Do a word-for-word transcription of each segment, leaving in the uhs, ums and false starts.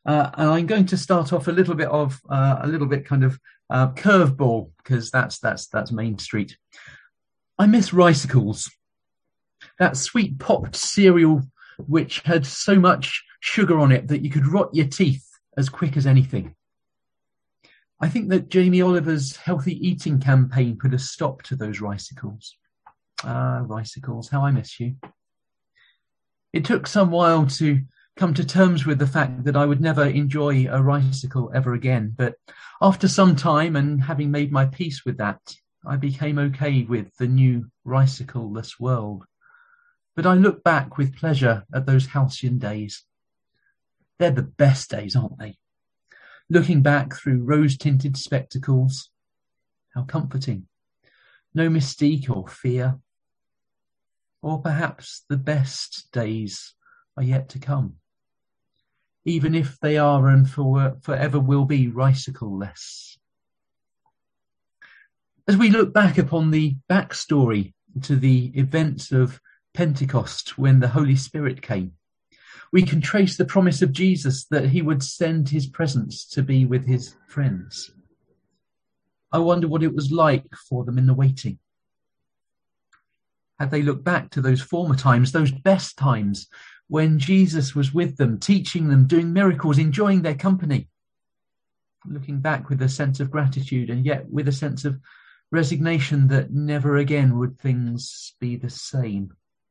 Uh, and I'm going to start off a little bit of uh, a little bit kind of uh, curveball because that's that's that's Main Street. I miss Ricicles, that sweet popped cereal which had so much sugar on it that you could rot your teeth as quick as anything. I think that Jamie Oliver's healthy eating campaign put a stop to those Ricicles. Ah, Ricicles, how I miss you. It took some while to come to terms with the fact that I would never enjoy a Ricicle ever again. But after some time and having made my peace with that, I became okay with the new Ricicle-less world. But I look back with pleasure at those halcyon days. They're the best days, aren't they? Looking back through rose-tinted spectacles, how comforting. No mystique or fear. Or perhaps the best days are yet to come, even if they are and for, forever will be Ricicle-less. As we look back upon the backstory to the events of Pentecost when the Holy Spirit came, we can trace the promise of Jesus that he would send his presence to be with his friends. I wonder what it was like for them in the waiting. Had they looked back to those former times, those best times, when Jesus was with them, teaching them, doing miracles, enjoying their company, looking back with a sense of gratitude and yet with a sense of resignation that never again would things be the same.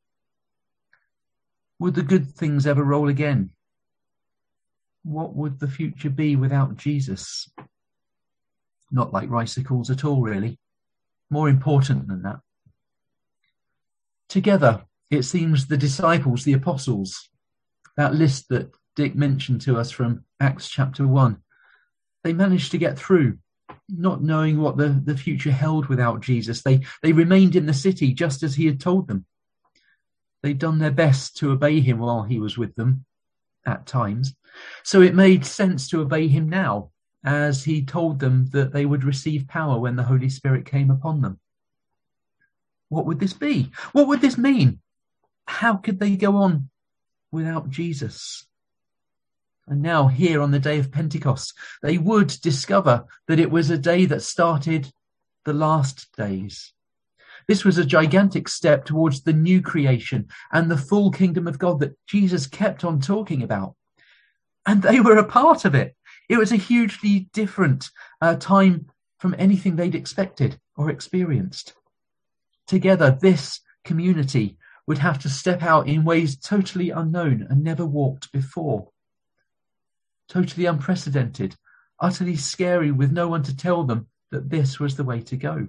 Would the good things ever roll again? What would the future be without Jesus? Not like Ricicles at all, really. More important than that. Together, it seems the disciples, the apostles, that list that Dick mentioned to us from Acts chapter one, they managed to get through, not knowing what the, the future held without Jesus. They, they remained in the city just as he had told them. They'd done their best to obey him while he was with them at times. So it made sense to obey him now, as he told them that they would receive power when the Holy Spirit came upon them. What would this be? What would this mean? How could they go on without Jesus? And now here on the day of Pentecost, they would discover that it was a day that started the last days. This was a gigantic step towards the new creation and the full kingdom of God that Jesus kept on talking about. And they were a part of it. It was a hugely different uh, time from anything they'd expected or experienced. Together, this community would have to step out in ways totally unknown and never walked before. Totally unprecedented, utterly scary, with no one to tell them that this was the way to go.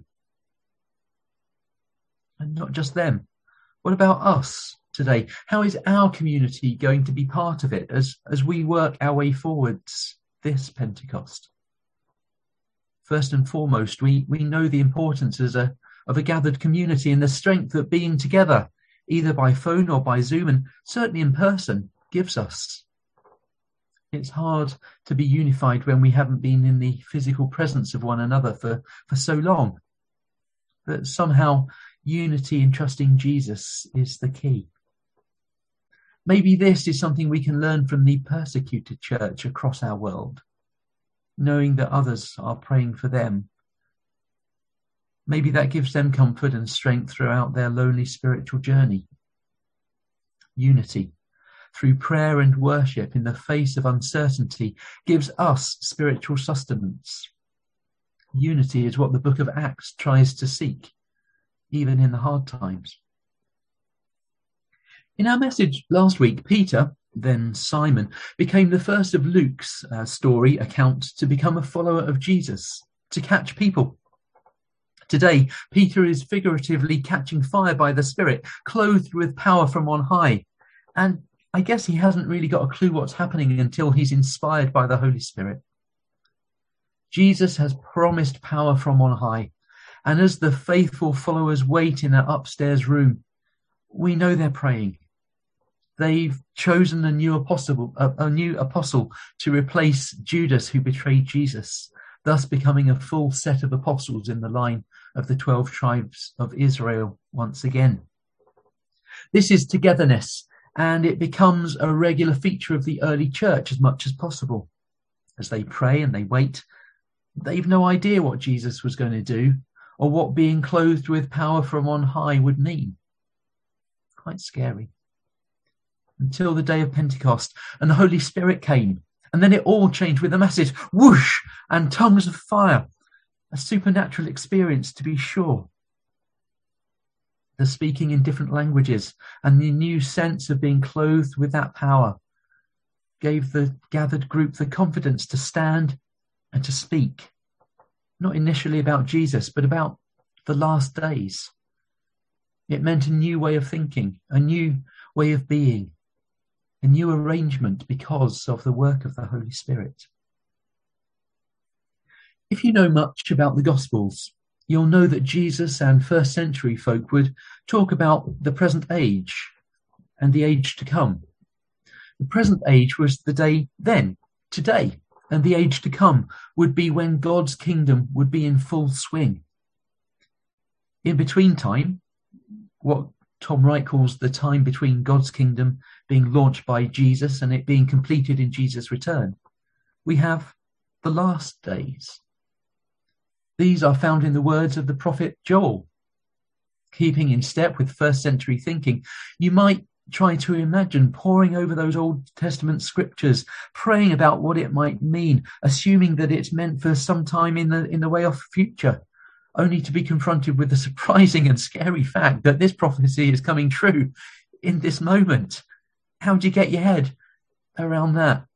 And not just them. What about us today? How is our community going to be part of it as, as we work our way forwards this Pentecost? First and foremost, we, we know the importance as a, of a gathered community and the strength that being together, either by phone or by Zoom, and certainly in person, gives us. It's hard to be unified when we haven't been in the physical presence of one another for, for so long. But somehow unity in trusting Jesus is the key. Maybe this is something we can learn from the persecuted church across our world, knowing that others are praying for them. Maybe that gives them comfort and strength throughout their lonely spiritual journey. Unity through prayer and worship in the face of uncertainty gives us spiritual sustenance. Unity is what the book of Acts tries to seek, even in the hard times. In our message last week, Peter, then Simon, became the first of Luke's uh, story account to become a follower of Jesus, to catch people. Today, Peter is figuratively catching fire by the Spirit, clothed with power from on high. And I guess he hasn't really got a clue what's happening until he's inspired by the Holy Spirit. Jesus has promised power from on high. And as the faithful followers wait in an upstairs room, we know they're praying. They've chosen a new apostle, a, a new apostle to replace Judas, who betrayed Jesus, thus becoming a full set of apostles in the line of the twelve tribes of Israel once again. This is togetherness and it becomes a regular feature of the early church as much as possible. As they pray and they wait, they've no idea what Jesus was going to do or what being clothed with power from on high would mean. Quite scary. Until the day of Pentecost and the Holy Spirit came, and then it all changed with a massive whoosh and tongues of fire. A supernatural experience, to be sure. The speaking in different languages and the new sense of being clothed with that power gave the gathered group the confidence to stand and to speak, not initially about Jesus, but about the last days. It meant a new way of thinking, a new way of being, a new arrangement because of the work of the Holy Spirit. If you know much about the Gospels, you'll know that Jesus and first century folk would talk about the present age and the age to come. The present age was the day then, today, and the age to come would be when God's kingdom would be in full swing. In between time, what Tom Wright calls the time between God's kingdom being launched by Jesus and it being completed in Jesus' return, we have the last days. These are found in the words of the prophet Joel. Keeping in step with first century thinking, you might try to imagine poring over those Old Testament scriptures, praying about what it might mean, assuming that it's meant for some time in the in the way off future, only to be confronted with the surprising and scary fact that this prophecy is coming true in this moment. How do you get your head around that?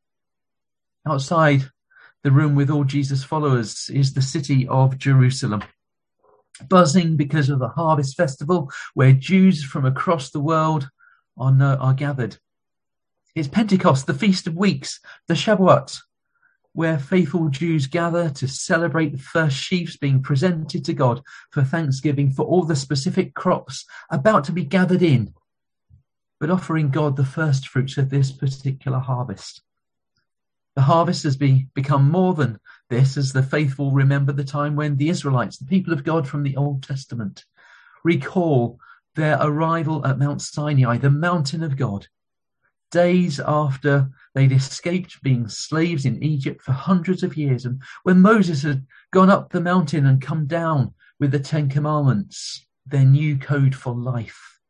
Outside the room with all Jesus' followers is the city of Jerusalem, buzzing because of the harvest festival where Jews from across the world are, no, are gathered. It's Pentecost, the Feast of Weeks, the Shavuot, where faithful Jews gather to celebrate the first sheaves being presented to God for thanksgiving for all the specific crops about to be gathered in, but offering God the first fruits of this particular harvest. The harvest has be, become more than this as the faithful remember the time when the Israelites, the people of God from the Old Testament, recall their arrival at Mount Sinai, the mountain of God, days after they'd escaped being slaves in Egypt for hundreds of years, and when Moses had gone up the mountain and come down with the Ten Commandments, their new code for life.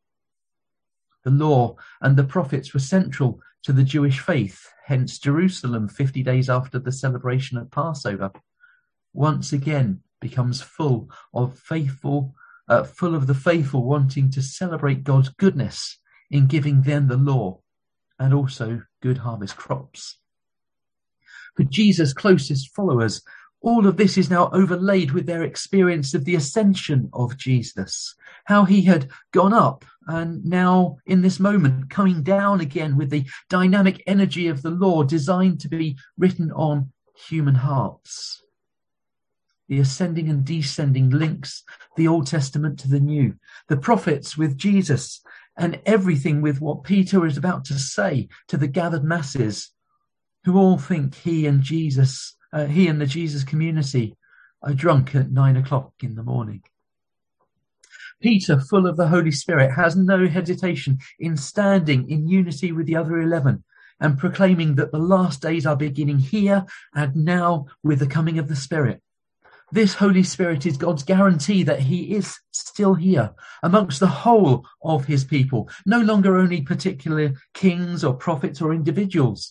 The law and the prophets were central to the Jewish faith, hence Jerusalem, fifty days after the celebration of Passover, once again becomes full of faithful, uh, full of the faithful wanting to celebrate God's goodness in giving them the law and also good harvest crops. For Jesus' closest followers, all of this is now overlaid with their experience of the ascension of Jesus, how he had gone up and now in this moment coming down again with the dynamic energy of the law designed to be written on human hearts. The ascending and descending links the Old Testament to the New, the prophets with Jesus, and everything with what Peter is about to say to the gathered masses who all think he and Jesus Uh, he and the Jesus community are drunk at nine o'clock in the morning. Peter, full of the Holy Spirit, has no hesitation in standing in unity with the other eleven and proclaiming that the last days are beginning here and now with the coming of the Spirit. This Holy Spirit is God's guarantee that he is still here amongst the whole of his people, no longer only particular kings or prophets or individuals.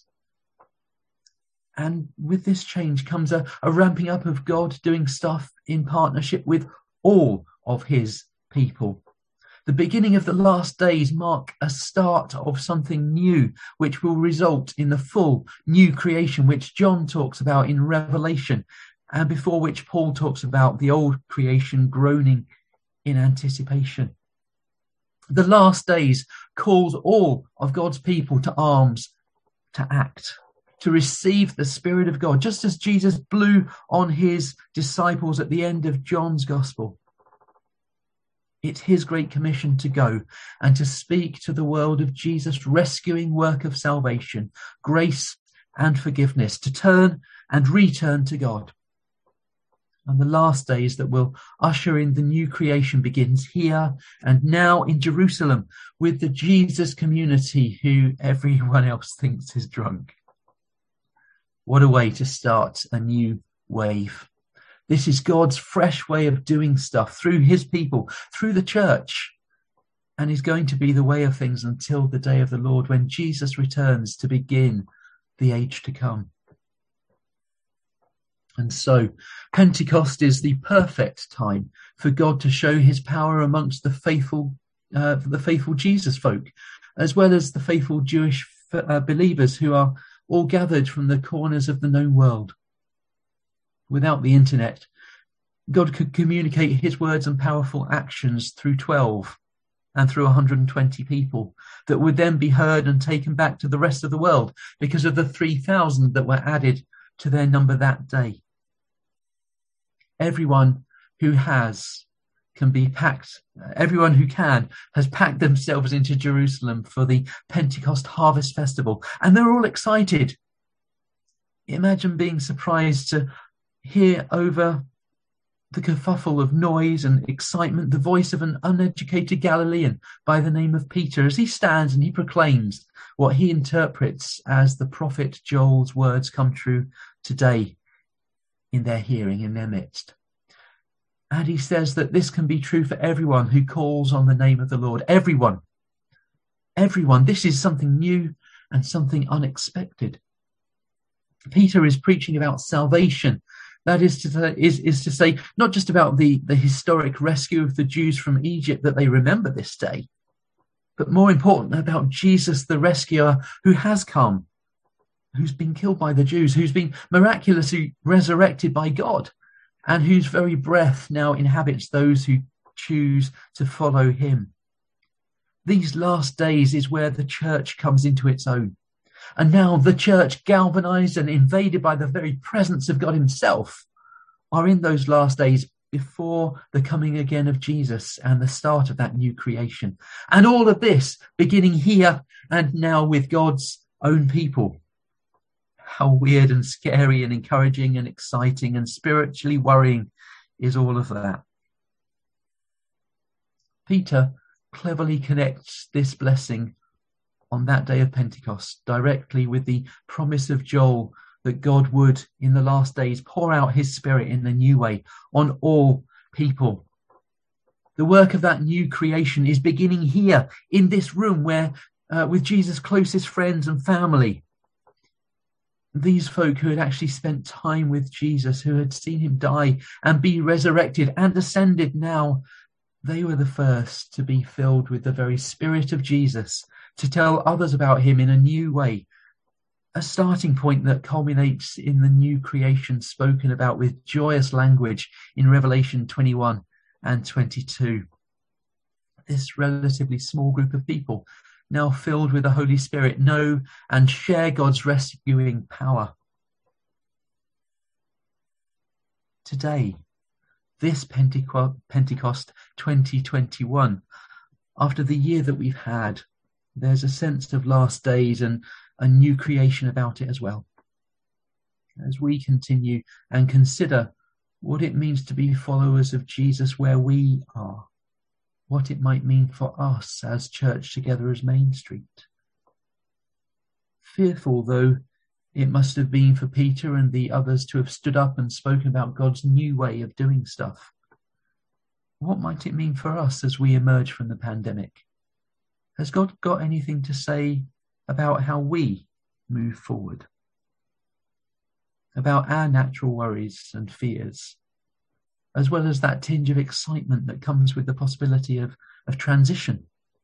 And with this change comes a, a ramping up of God doing stuff in partnership with all of his people. The beginning of the last days mark a start of something new, which will result in the full new creation, which John talks about in Revelation, and before which Paul talks about the old creation groaning in anticipation. The last days calls all of God's people to arms, to act, to receive the Spirit of God, just as Jesus blew on his disciples at the end of John's Gospel. It's his great commission to go and to speak to the world of Jesus' rescuing work of salvation, grace and forgiveness, to turn and return to God. And the last days that will usher in the new creation begins here and now in Jerusalem with the Jesus community who everyone else thinks is drunk. What a way to start a new wave. This is God's fresh way of doing stuff through his people, through the church, and is going to be the way of things until the day of the Lord when Jesus returns to begin the age to come. And so Pentecost is the perfect time for God to show his power amongst the faithful, uh, the faithful Jesus folk, as well as the faithful Jewish uh, believers who are all gathered from the corners of the known world. Without the internet, God could communicate his words and powerful actions through twelve and through one hundred twenty people that would then be heard and taken back to the rest of the world because of the three thousand that were added to their number that day. Everyone who has can be packed, everyone who can has packed themselves into Jerusalem for the Pentecost Harvest Festival, and they're all excited. Imagine being surprised to hear over the kerfuffle of noise and excitement the voice of an uneducated Galilean by the name of Peter as he stands and he proclaims what he interprets as the prophet Joel's words come true today in their hearing, in their midst. And he says that this can be true for everyone who calls on the name of the Lord. Everyone. Everyone. This is something new and something unexpected. Peter is preaching about salvation. That is to say, is, is to say not just about the, the historic rescue of the Jews from Egypt that they remember this day, but more important, about Jesus the rescuer who has come, who's been killed by the Jews, who's been miraculously resurrected by God, and whose very breath now inhabits those who choose to follow him. These last days is where the church comes into its own. And now the church, galvanized and invaded by the very presence of God himself, are in those last days before the coming again of Jesus and the start of that new creation. And all of this beginning here and now with God's own people. How weird and scary and encouraging and exciting and spiritually worrying is all of that. Peter cleverly connects this blessing on that day of Pentecost directly with the promise of Joel that God would, in the last days, pour out his Spirit in a new way on all people. The work of that new creation is beginning here in this room where, uh, with Jesus' closest friends and family, these folk who had actually spent time with Jesus, who had seen him die and be resurrected and ascended now, they were the first to be filled with the very Spirit of Jesus, to tell others about him in a new way, a starting point that culminates in the new creation spoken about with joyous language in Revelation twenty-one and twenty-two. This relatively small group of people, now filled with the Holy Spirit, know and share God's rescuing power. Today, this Pentecost twenty twenty-one, after the year that we've had, there's a sense of last days and a new creation about it as well. As we continue and consider what it means to be followers of Jesus where we are, what it might mean for us as church together as Main Street. Fearful though it must have been for Peter and the others to have stood up and spoken about God's new way of doing stuff, what might it mean for us as we emerge from the pandemic? Has God got anything to say about how we move forward? About our natural worries and fears, as well as that tinge of excitement that comes with the possibility of, of transition?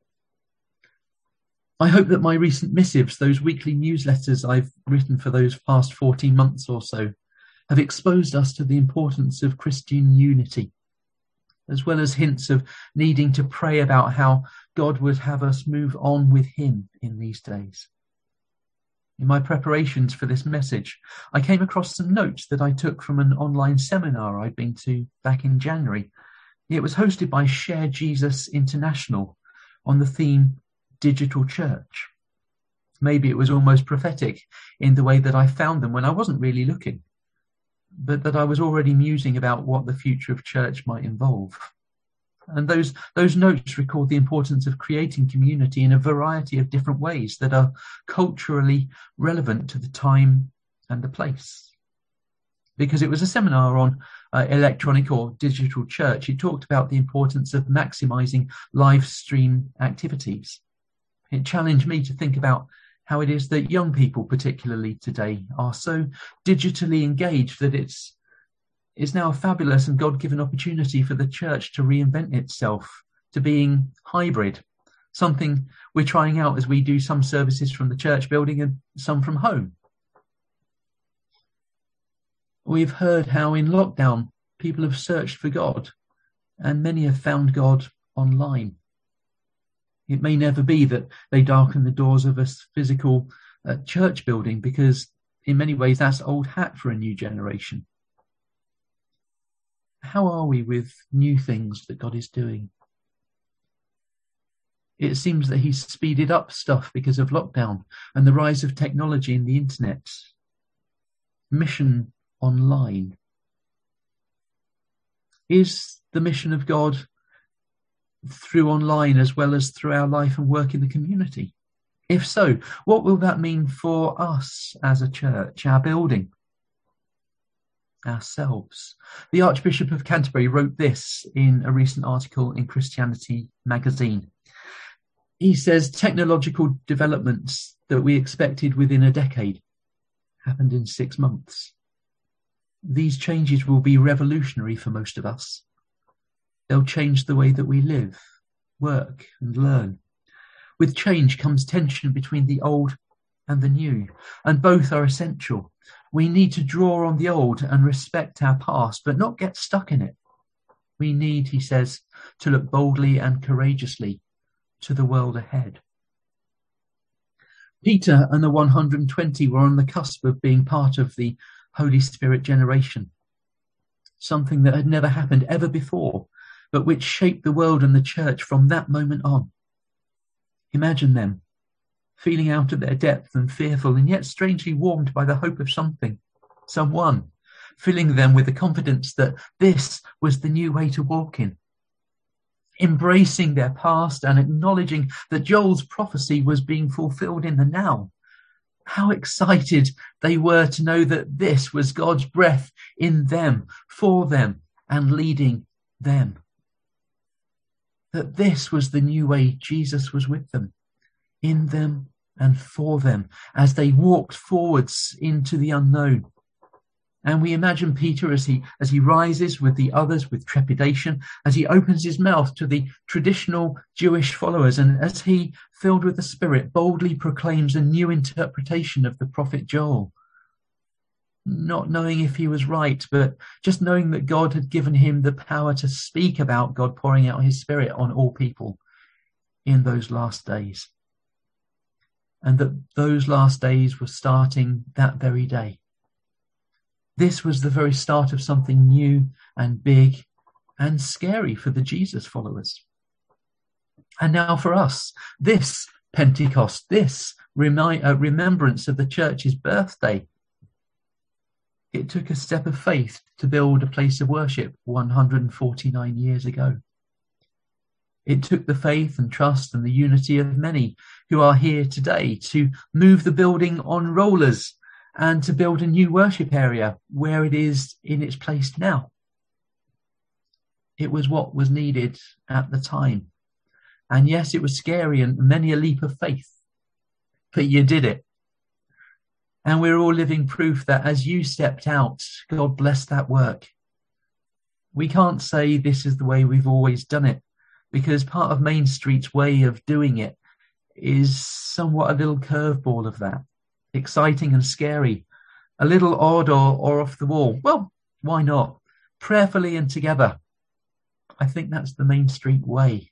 I hope that my recent missives, those weekly newsletters I've written for those past fourteen months or so, have exposed us to the importance of Christian unity, as well as hints of needing to pray about how God would have us move on with him in these days. In my preparations for this message, I came across some notes that I took from an online seminar I'd been to back in January. It was hosted by Share Jesus International on the theme Digital Church. Maybe it was almost prophetic in the way that I found them when I wasn't really looking. but that I was already musing about what the future of church might involve. And those, those notes record the importance of creating community in a variety of different ways that are culturally relevant to the time and the place. Because it was a seminar on uh, electronic or digital church, it talked about the importance of maximizing live stream activities. It challenged me to think about how it is that young people, particularly today, are so digitally engaged that it's it's now a fabulous and God-given opportunity for the church to reinvent itself, to being hybrid, something we're trying out as we do some services from the church building and some from home. We've heard how in lockdown people have searched for God, and many have found God online. It may never be that they darken the doors of a physical uh, church building, because in many ways that's old hat for a new generation. How are we with new things that God is doing? It seems that he's speeded up stuff because of lockdown and the rise of technology and the internet. Mission online. Is the mission of God through online as well as through our life and work in the community? If so, what will that mean for us as a church, our building, ourselves? The Archbishop of Canterbury wrote this in a recent article in Christianity magazine. He says technological developments that we expected within a decade happened in six months. These changes will be revolutionary for most of us. They'll change the way that we live, work, and learn. With change comes tension between the old and the new, and both are essential. We need to draw on the old and respect our past, but not get stuck in it. We need, he says, to look boldly and courageously to the world ahead. Peter and the one hundred twenty were on the cusp of being part of the Holy Spirit generation, something that had never happened ever before, but which shaped the world and the church from that moment on. Imagine them, feeling out of their depth and fearful, and yet strangely warmed by the hope of something, someone, filling them with the confidence that this was the new way to walk in. Embracing their past and acknowledging that Joel's prophecy was being fulfilled in the now. How excited they were to know that this was God's breath in them, for them, and leading them. That this was the new way Jesus was with them, in them and for them, as they walked forwards into the unknown. And we imagine Peter as he as he rises with the others with trepidation, as he opens his mouth to the traditional Jewish followers, and as he, filled with the Spirit, boldly proclaims a new interpretation of the prophet Joel. Not knowing if he was right, but just knowing that God had given him the power to speak about God pouring out his Spirit on all people in those last days. And that those last days were starting that very day. This was the very start of something new and big and scary for the Jesus followers. And now for us, this Pentecost, this remi- uh, remembrance of the church's birthday, it took a step of faith to build a place of worship one hundred forty-nine years ago. It took the faith and trust and the unity of many who are here today to move the building on rollers and to build a new worship area where it is in its place now. It was what was needed at the time. And yes, it was scary and many a leap of faith, but you did it. And we're all living proof that as you stepped out, God blessed that work. We can't say this is the way we've always done it, because part of Main Street's way of doing it is somewhat a little curveball of that. Exciting and scary, a little odd or, or off the wall. Well, why not? Prayerfully and together. I think that's the Main Street way.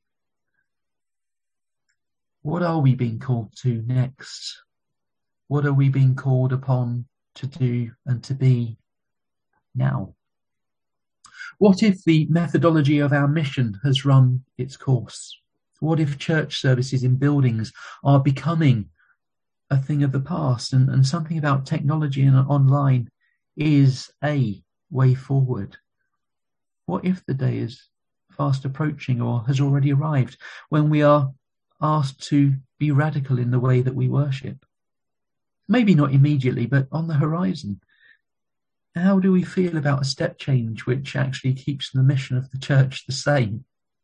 What are we being called to next? What are we being called upon to do and to be now? What if the methodology of our mission has run its course? What if church services in buildings are becoming a thing of the past, and, and something about technology and online is a way forward? What if the day is fast approaching or has already arrived when we are asked to be radical in the way that we worship? Maybe not immediately, but on the horizon. How do we feel about a step change which actually keeps the mission of the church the same?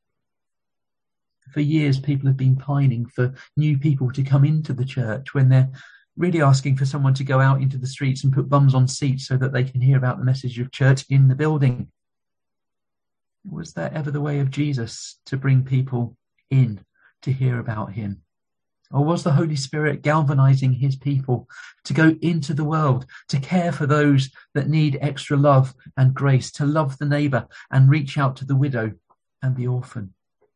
For years, people have been pining for new people to come into the church when they're really asking for someone to go out into the streets and put bums on seats so that they can hear about the message of church in the building. Was that ever the way of Jesus, to bring people in to hear about him? Or was the Holy Spirit galvanizing his people to go into the world, to care for those that need extra love and grace, to love the neighbour and reach out to the widow and the orphan?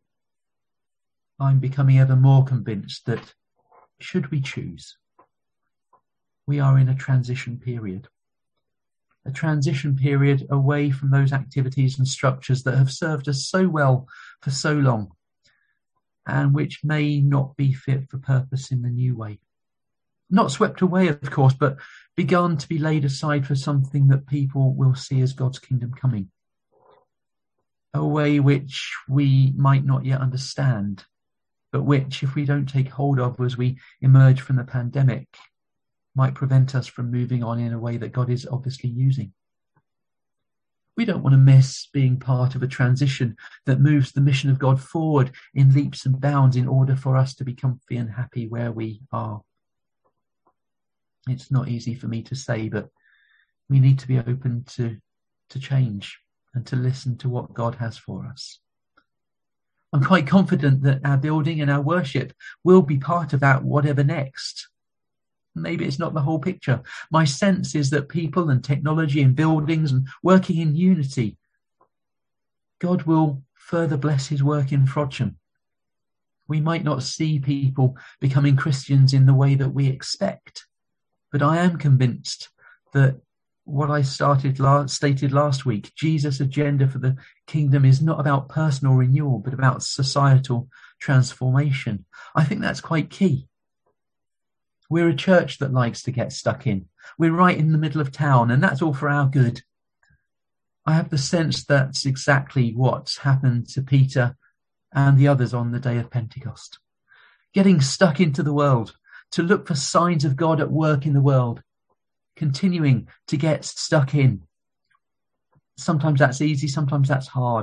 I'm becoming ever more convinced that, should we choose, we are in a transition period. A transition period away from those activities and structures that have served us so well for so long, and which may not be fit for purpose in the new way. Not swept away, of course, but begun to be laid aside for something that people will see as God's kingdom coming. A way which we might not yet understand, but which, if we don't take hold of as we emerge from the pandemic, might prevent us from moving on in a way that God is obviously using. We don't want to miss being part of a transition that moves the mission of God forward in leaps and bounds in order for us to be comfy and happy where we are. It's not easy for me to say, but we need to be open to, to change and to listen to what God has for us. I'm quite confident that our building and our worship will be part of that whatever next. Maybe it's not the whole picture. My sense is that people and technology and buildings and working in unity, God will further bless his work in Frodsham. We might not see people becoming Christians in the way that we expect, but I am convinced that what I started last, stated last week, Jesus' agenda for the kingdom is not about personal renewal, but about societal transformation. I think that's quite key. We're a church that likes to get stuck in. We're right in the middle of town, and that's all for our good. I have the sense that's exactly what's happened to Peter and the others on the day of Pentecost. Getting stuck into the world, to look for signs of God at work in the world, continuing to get stuck in. Sometimes that's easy, sometimes that's hard.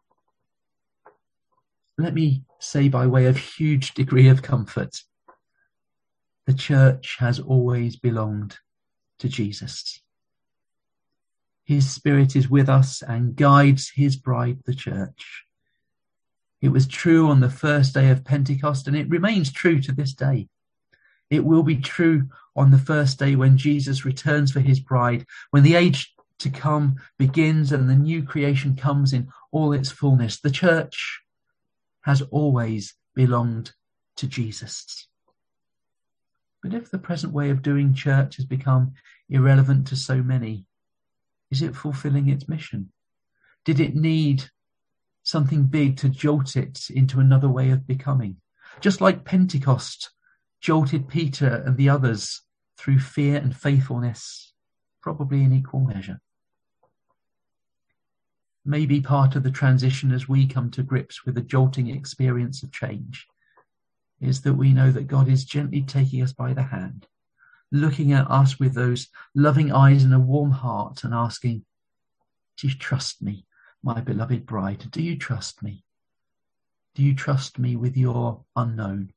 Let me say, by way of huge degree of comfort, the church has always belonged to Jesus. His Spirit is with us and guides his bride, the church. It was true on the first day of Pentecost, and it remains true to this day. It will be true on the first day when Jesus returns for his bride, when the age to come begins and the new creation comes in all its fullness. The church has always belonged to Jesus. But if the present way of doing church has become irrelevant to so many, is it fulfilling its mission? Did it need something big to jolt it into another way of becoming? Just like Pentecost jolted Peter and the others through fear and faithfulness, probably in equal measure. Maybe part of the transition as we come to grips with the jolting experience of change is that we know that God is gently taking us by the hand, looking at us with those loving eyes and a warm heart and asking, do you trust me, my beloved bride? Do you trust me? Do you trust me with your unknown?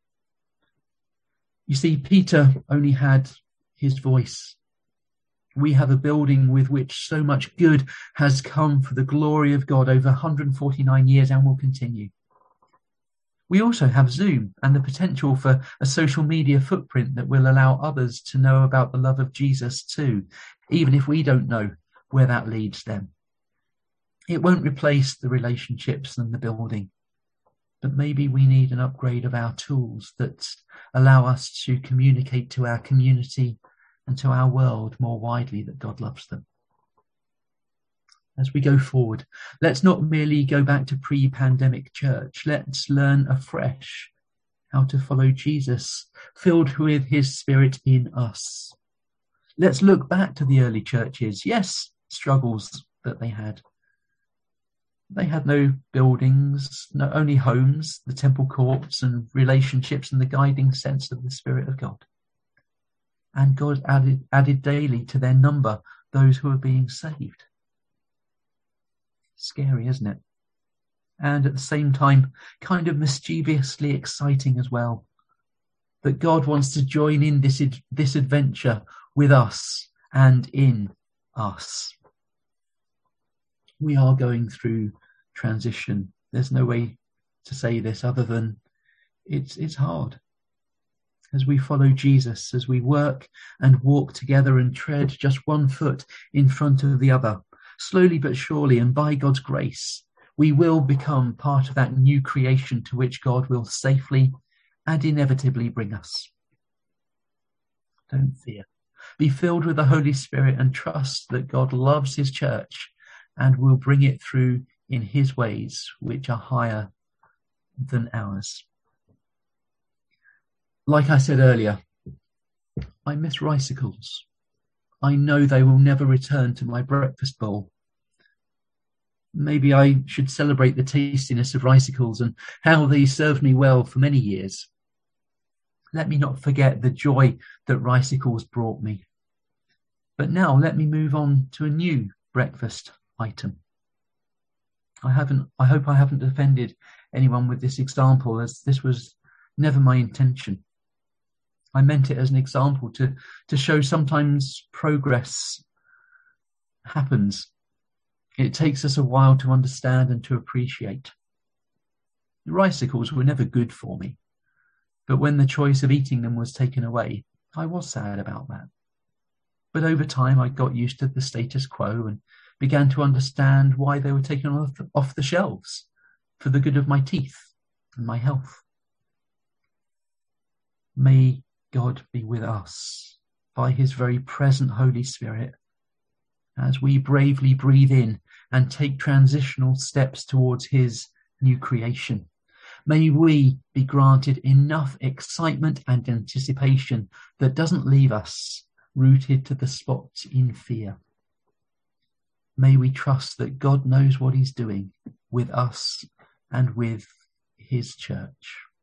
You see, Peter only had his voice. We have a building with which so much good has come for the glory of God over one hundred forty-nine years and will continue. We also have Zoom and the potential for a social media footprint that will allow others to know about the love of Jesus too, even if we don't know where that leads them. It won't replace the relationships and the building, but maybe we need an upgrade of our tools that allow us to communicate to our community and to our world more widely that God loves them. As we go forward, let's not merely go back to pre-pandemic church. Let's learn afresh how to follow Jesus, filled with his Spirit in us. Let's look back to the early churches. Yes, struggles that they had. They had no buildings, no only homes, the temple courts and relationships and the guiding sense of the Spirit of God. And God added, added daily to their number those who were being saved. Scary, isn't it? And at the same time, kind of mischievously exciting as well. That God wants to join in this, this adventure with us and in us. We are going through transition. There's no way to say this other than it's it's hard. As we follow Jesus, as we work and walk together and tread just one foot in front of the other, slowly but surely and by God's grace, we will become part of that new creation to which God will safely and inevitably bring us. Don't fear. Be filled with the Holy Spirit and trust that God loves his church and will bring it through in his ways, which are higher than ours. Like I said earlier, I miss ricicles. I know they will never return to my breakfast bowl. Maybe I should celebrate the tastiness of ricicles and how they served me well for many years. Let me not forget the joy that ricicles brought me. But now let me move on to a new breakfast item. I haven't, I hope I haven't offended anyone with this example, as this was never my intention. I meant it as an example to, to show sometimes progress happens. It takes us a while to understand and to appreciate. The ricicles were never good for me, but when the choice of eating them was taken away, I was sad about that. But over time, I got used to the status quo and began to understand why they were taken off the, off the shelves for the good of my teeth and my health. May God be with us by his very present Holy Spirit as we bravely breathe in and take transitional steps towards his new creation. May we be granted enough excitement and anticipation that doesn't leave us rooted to the spot in fear. May we trust that God knows what he's doing with us and with his church.